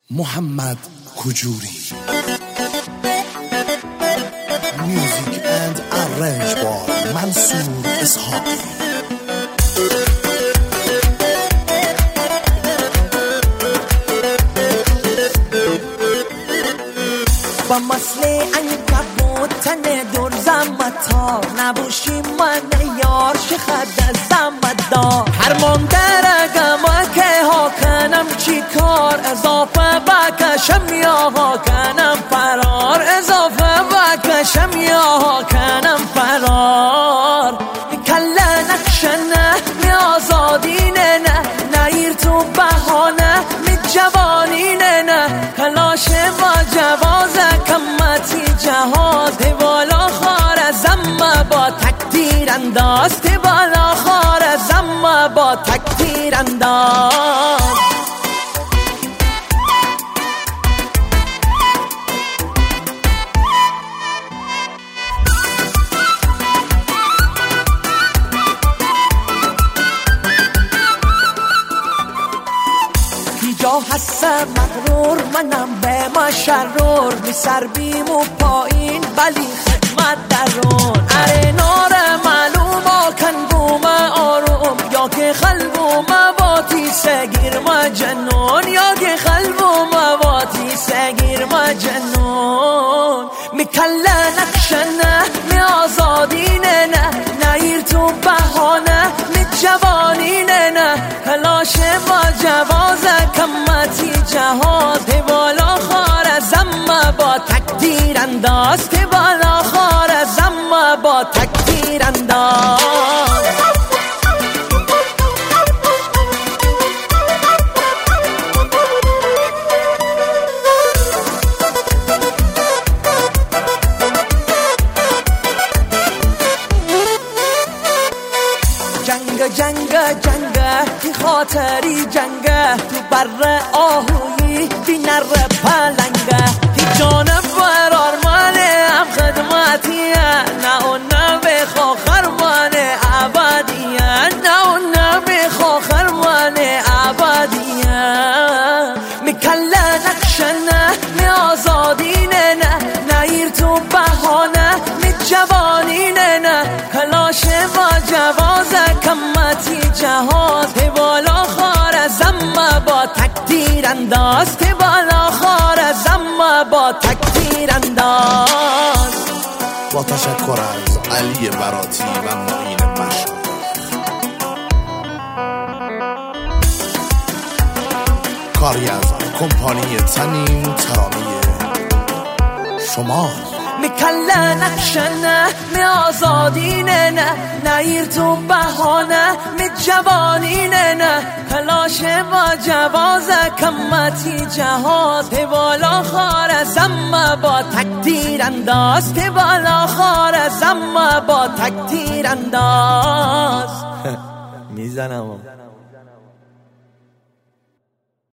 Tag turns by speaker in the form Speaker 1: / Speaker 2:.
Speaker 1: محمد کجوری. میوزیک اند ارنج بای منصور اسحاقی.
Speaker 2: با مسله عنکبوت تن دور زمتا نبوشی من یار شخد زمدار هرمان درگم که ها کنم چی کار اضافه بکشم یا ها کنم فرار اضافه بکشم یا ها کنم فرار کله نکشنه می آزادینه نه نیر تو بهانه می جوانینه نه کلاش ما جوازه کمتی جهاز بالا خار زم با تکتیر انداز بالا خار زم با تکتیر انداز جا هست مغرور منم به ما شرور می سر بیم و پایین ولی خدمت درون اره نار معلوم و کنگوم آروم یا که خلبوم باتی سگیر ما جنون یا که خلبوم باتی سگیر ما جنون می کله نکشنه می آزادینه نه نیر تو بهانه می جوانینه نه کلاش ما جوازه کمتی جهاز بالا خار زم با تکتیر انداز بالا خار زم با تکتیر انداز جنگ تی خاطری جنگه تو بر آهویی بی نر پلنگه تی جانب برار مانه هم خدمتیه نه اون بخوا خرمانه عبادیه نه اون بخوا خرمانه عبادیه می کله نکشنه می آزادینه نه نیر تو بهانه می جوانینه نه کلاش با جوازه کمتی جهاز بالا خار زم با تکتیر انداز بالا خار زم با تکتیر انداز.
Speaker 1: با تشکر از علی براتی و معین مشهد. کاری از کمپانی تنیم ترانه شما
Speaker 2: می کله نکشنه می آزادینه نه نیر تو بهانه می جوانینه نه کلاش با جوازه کمتی جهاز بالا خار زم با تکتیر انداز بالا خار زم با تکتیر انداز میزنم